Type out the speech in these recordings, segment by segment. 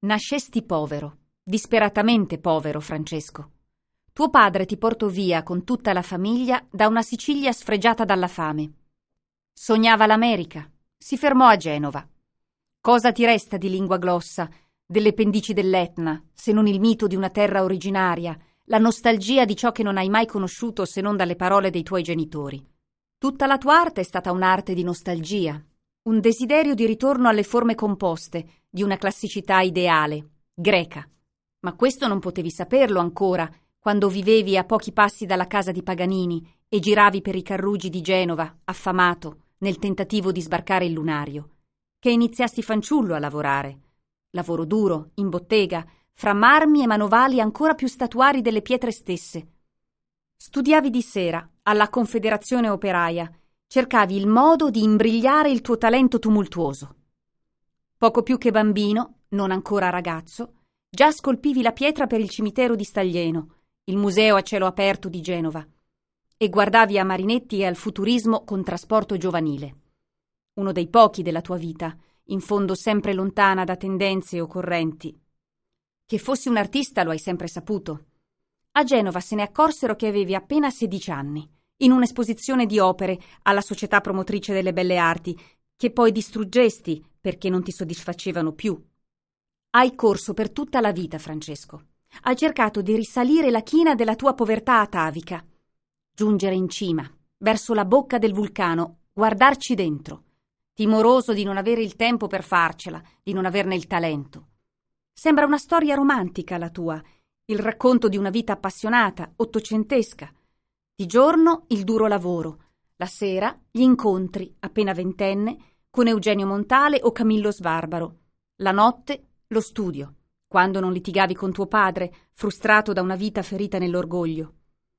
Nascesti povero, disperatamente povero, Francesco. Tuo padre ti portò via con tutta la famiglia da una Sicilia sfregiata dalla fame. Sognava l'America, si fermò a Genova. Cosa ti resta di lingua glossa, delle pendici dell'Etna, se non il mito di una terra originaria, la nostalgia di ciò che non hai mai conosciuto se non dalle parole dei tuoi genitori? Tutta la tua arte è stata un'arte di nostalgia, un desiderio di ritorno alle forme composte, di una classicità ideale, greca. Ma questo non potevi saperlo ancora, quando vivevi a pochi passi dalla casa di Paganini e giravi per i carruggi di Genova, affamato, nel tentativo di sbarcare il lunario, che iniziasti fanciullo a lavorare. Lavoro duro, in bottega, fra marmi e manovali ancora più statuari delle pietre stesse. Studiavi di sera, alla Confederazione Operaia, cercavi il modo di imbrigliare il tuo talento tumultuoso. Poco più che bambino, non ancora ragazzo, già scolpivi la pietra per il cimitero di Staglieno, il museo a cielo aperto di Genova, e guardavi a Marinetti e al futurismo con trasporto giovanile. Uno dei pochi della tua vita, in fondo sempre lontana da tendenze o correnti. Che fossi un artista lo hai sempre saputo. A Genova se ne accorsero che avevi appena 16 anni, in un'esposizione di opere alla Società Promotrice delle Belle Arti, che poi distruggesti perché non ti soddisfacevano più. Hai corso per tutta la vita, Francesco. Hai cercato di risalire la china della tua povertà atavica, giungere in cima, verso la bocca del vulcano, guardarci dentro, timoroso di non avere il tempo per farcela, di non averne il talento. Sembra una storia romantica la tua, il racconto di una vita appassionata, ottocentesca. Di giorno il duro lavoro, la sera gli incontri, appena ventenne, con Eugenio Montale o Camillo Sbarbaro. La notte lo studio, quando non litigavi con tuo padre, frustrato da una vita ferita nell'orgoglio.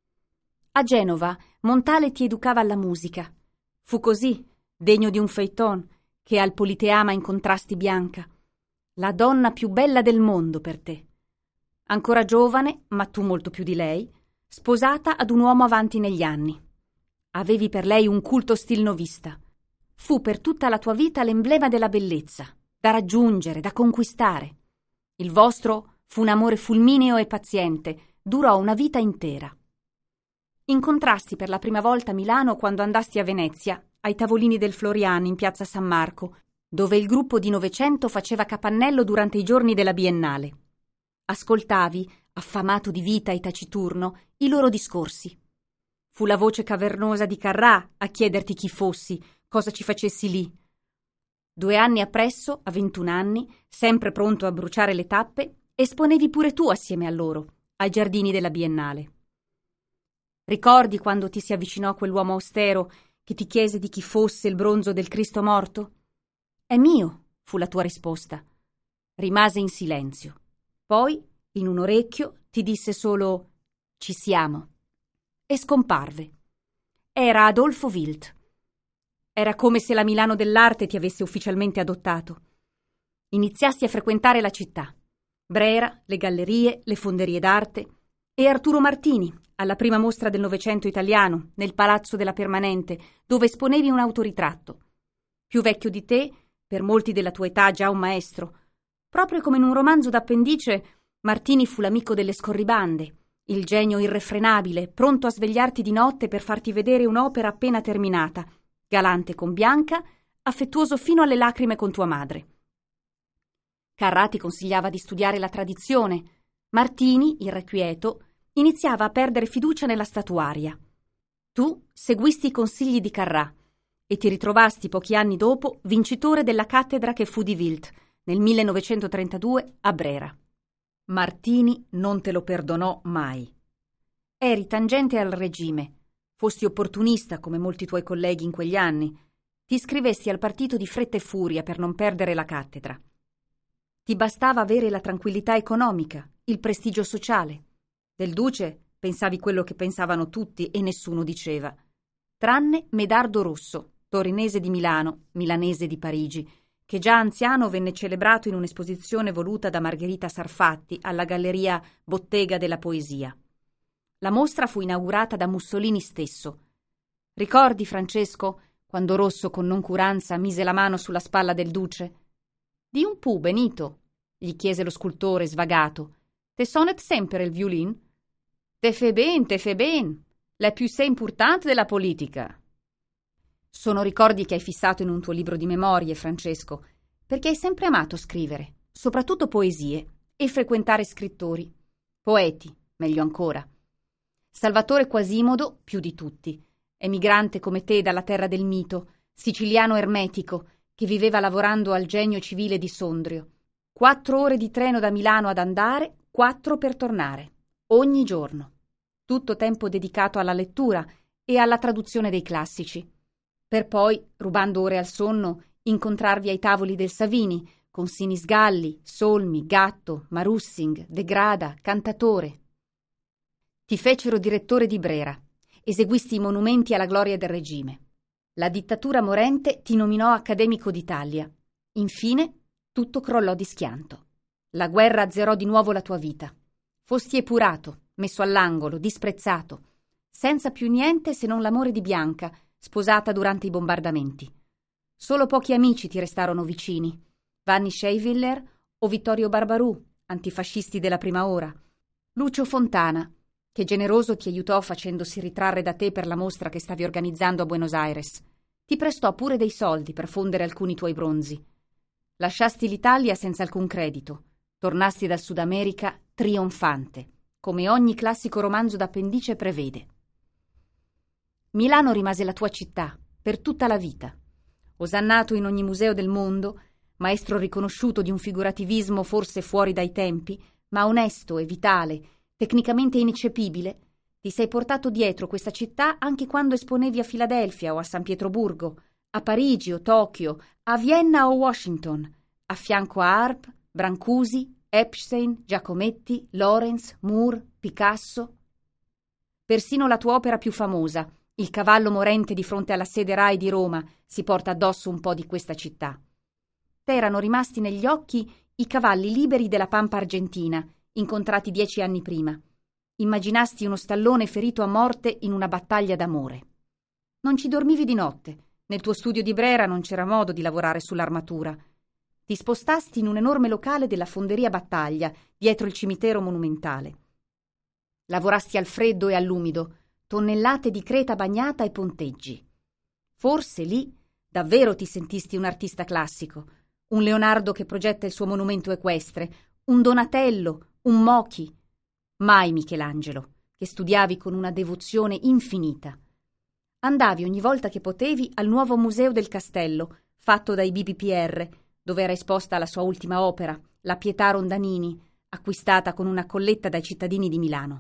A Genova Montale ti educava alla musica. Fu così, degno di un feuilleton, che al Politeama incontrasti Bianca, la donna più bella del mondo per te. Ancora giovane, ma tu molto più di lei, sposata ad un uomo avanti negli anni. Avevi per lei un culto stilnovista. Fu per tutta la tua vita l'emblema della bellezza, da raggiungere, da conquistare. Il vostro fu un amore fulmineo e paziente, durò una vita intera. Incontrasti per la prima volta a Milano quando andasti a Venezia, ai tavolini del Florian in piazza San Marco, dove il gruppo di Novecento faceva capannello durante i giorni della Biennale. Ascoltavi, affamato di vita e taciturno, i loro discorsi. Fu la voce cavernosa di Carrà a chiederti chi fossi, cosa ci facessi lì. 2 anni appresso, a 21 anni, sempre pronto a bruciare le tappe, esponevi pure tu assieme a loro, ai giardini della Biennale. Ricordi quando ti si avvicinò quell'uomo austero che ti chiese di chi fosse il bronzo del Cristo morto? È mio, fu la tua risposta. Rimase in silenzio. Poi, in un orecchio, ti disse solo «Ci siamo» e scomparve. Era Adolfo Wild. Era come se la Milano dell'arte ti avesse ufficialmente adottato. Iniziasti a frequentare la città. Brera, le gallerie, le fonderie d'arte e Arturo Martini, alla prima mostra del Novecento italiano, nel Palazzo della Permanente, dove esponevi un autoritratto. Più vecchio di te, per molti della tua età già un maestro. Proprio come in un romanzo d'appendice, Martini fu l'amico delle scorribande, il genio irrefrenabile, pronto a svegliarti di notte per farti vedere un'opera appena terminata, galante con Bianca, affettuoso fino alle lacrime con tua madre. Carrà ti consigliava di studiare la tradizione. Martini, irrequieto, iniziava a perdere fiducia nella statuaria. Tu seguisti i consigli di Carrà e ti ritrovasti pochi anni dopo vincitore della cattedra che fu di Wild nel 1932 a Brera. Martini non te lo perdonò mai. Eri tangente al regime, fosti opportunista come molti tuoi colleghi in quegli anni, ti iscrivesti al partito di fretta e furia per non perdere la cattedra. Ti bastava avere la tranquillità economica, il prestigio sociale. Del Duce pensavi quello che pensavano tutti e nessuno diceva. Tranne Medardo Rosso, torinese di Milano, milanese di Parigi, che già anziano venne celebrato in un'esposizione voluta da Margherita Sarfatti alla Galleria Bottega della Poesia. La mostra fu inaugurata da Mussolini stesso. Ricordi, Francesco, quando Rosso con noncuranza mise la mano sulla spalla del Duce? Di un pu, Benito. gli chiese lo scultore svagato. Te sonnet sempre il violin? Te fais ben, la più sei importante della politica. Sono ricordi che hai fissato in un tuo libro di memorie, Francesco, perché hai sempre amato scrivere, soprattutto poesie, e frequentare scrittori. Poeti, meglio ancora. Salvatore Quasimodo, più di tutti, emigrante come te dalla terra del mito, siciliano ermetico, che viveva lavorando al Genio Civile di Sondrio. 4 ore di treno da Milano ad andare, 4 per tornare, ogni giorno. Tutto tempo dedicato alla lettura e alla traduzione dei classici. Per poi, rubando ore al sonno, incontrarvi ai tavoli del Savini, con Sinisgalli, Solmi, Gatto, Marussing, De Grada, Cantatore. Ti fecero direttore di Brera, eseguisti i monumenti alla gloria del regime. La dittatura morente ti nominò accademico d'Italia. Infine, tutto crollò di schianto. La guerra azzerò di nuovo la tua vita. Fosti epurato, messo all'angolo, disprezzato, senza più niente se non l'amore di Bianca, sposata durante i bombardamenti. Solo pochi amici ti restarono vicini. Vanni Scheiviller o Vittorio Barbarù, antifascisti della prima ora. Lucio Fontana, che generoso ti aiutò facendosi ritrarre da te per la mostra che stavi organizzando a Buenos Aires. Ti prestò pure dei soldi per fondere alcuni tuoi bronzi. Lasciasti l'Italia senza alcun credito. Tornasti dal Sud America trionfante, come ogni classico romanzo d'appendice prevede. Milano rimase la tua città per tutta la vita. Osannato in ogni museo del mondo, maestro riconosciuto di un figurativismo forse fuori dai tempi, ma onesto e vitale, tecnicamente ineccepibile, ti sei portato dietro questa città anche quando esponevi a Filadelfia o a San Pietroburgo, a Parigi o Tokyo, a Vienna o Washington, a fianco a Arp, Brancusi, Epstein, Giacometti, Lorenz, Moore, Picasso. Persino la tua opera più famosa, Il cavallo morente di fronte alla sede Rai di Roma, si porta addosso un po' di questa città. T'erano rimasti negli occhi i cavalli liberi della pampa argentina, incontrati 10 anni prima. Immaginasti uno stallone ferito a morte in una battaglia d'amore. Non ci dormivi di notte. Nel tuo studio di Brera non c'era modo di lavorare sull'armatura. Ti spostasti in un enorme locale della Fonderia Battaglia, dietro il cimitero monumentale. Lavorasti al freddo e all'umido, tonnellate di creta bagnata e ponteggi. Forse lì davvero ti sentisti un artista classico, un Leonardo che progetta il suo monumento equestre, un Donatello, un Mochi. Mai Michelangelo, che studiavi con una devozione infinita. Andavi ogni volta che potevi al nuovo museo del castello, fatto dai BBPR, dove era esposta la sua ultima opera, La Pietà Rondanini, acquistata con una colletta dai cittadini di Milano.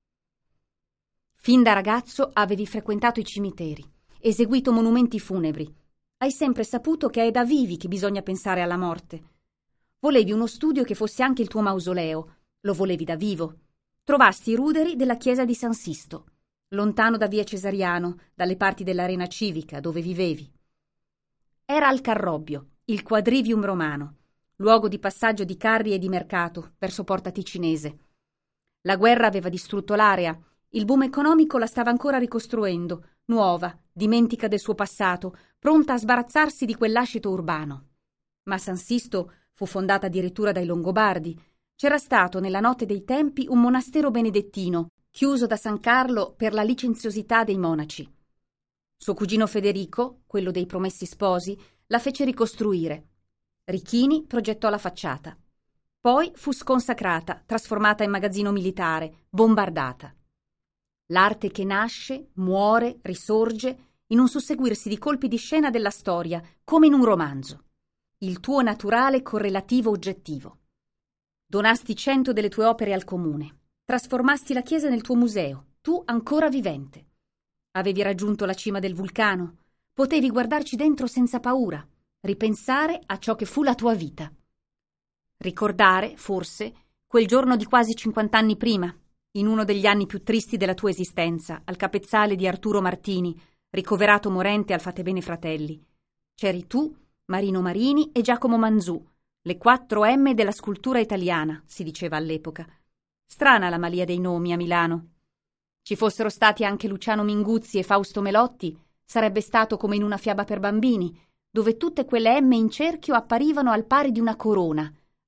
Fin da ragazzo avevi frequentato i cimiteri, eseguito monumenti funebri. Hai sempre saputo che è da vivi che bisogna pensare alla morte. Volevi uno studio che fosse anche il tuo mausoleo. Lo volevi da vivo. Trovasti i ruderi della chiesa di San Sisto, lontano da via Cesariano, dalle parti dell'arena civica, dove vivevi. Era al Carrobbio, il quadrivium romano, luogo di passaggio di carri e di mercato verso Porta Ticinese. La guerra aveva distrutto l'area. Il boom economico la stava ancora ricostruendo, nuova, dimentica del suo passato, pronta a sbarazzarsi di quell'ascito urbano. Ma San Sisto fu fondata addirittura dai Longobardi. C'era stato nella notte dei tempi un monastero benedettino, chiuso da San Carlo per la licenziosità dei monaci. Suo cugino Federico, quello dei Promessi Sposi, la fece ricostruire. Richini progettò la facciata. Poi fu sconsacrata, trasformata in magazzino militare, bombardata. L'arte che nasce, muore, risorge in un susseguirsi di colpi di scena della storia, come in un romanzo. Il tuo naturale correlativo oggettivo. Donasti 100 delle tue opere al comune. Trasformasti la chiesa nel tuo museo, tu ancora vivente. Avevi raggiunto la cima del vulcano. Potevi guardarci dentro senza paura, ripensare a ciò che fu la tua vita. Ricordare, forse, quel giorno di quasi 50 anni prima, in uno degli anni più tristi della tua esistenza, al capezzale di Arturo Martini, ricoverato morente al Fatebenefratelli. Fratelli. C'eri tu, Marino Marini e Giacomo Manzù, le 4 M della scultura italiana, si diceva all'epoca. Strana la malia dei nomi a Milano. Ci fossero stati anche Luciano Minguzzi e Fausto Melotti, sarebbe stato come in una fiaba per bambini, dove tutte quelle M in cerchio apparivano al pari di una corona,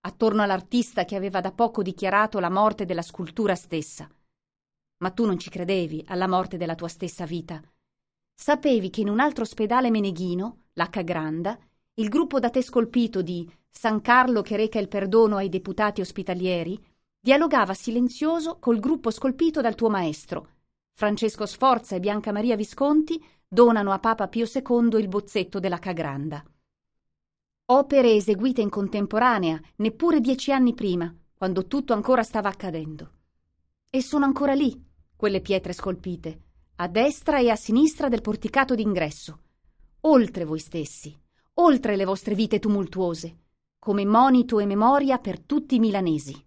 attorno all'artista che aveva da poco dichiarato la morte della scultura stessa. Ma tu non ci credevi alla morte della tua stessa vita. Sapevi che in un altro ospedale meneghino, la Cagranda, il gruppo da te scolpito di San Carlo che reca il perdono ai deputati ospitalieri dialogava silenzioso col gruppo scolpito dal tuo maestro. Francesco Sforza e Bianca Maria Visconti donano a Papa Pio II il bozzetto della Cagranda. Opere eseguite in contemporanea, neppure 10 anni prima, quando tutto ancora stava accadendo. E sono ancora lì, quelle pietre scolpite, a destra e a sinistra del porticato d'ingresso, oltre voi stessi, oltre le vostre vite tumultuose, come monito e memoria per tutti i milanesi.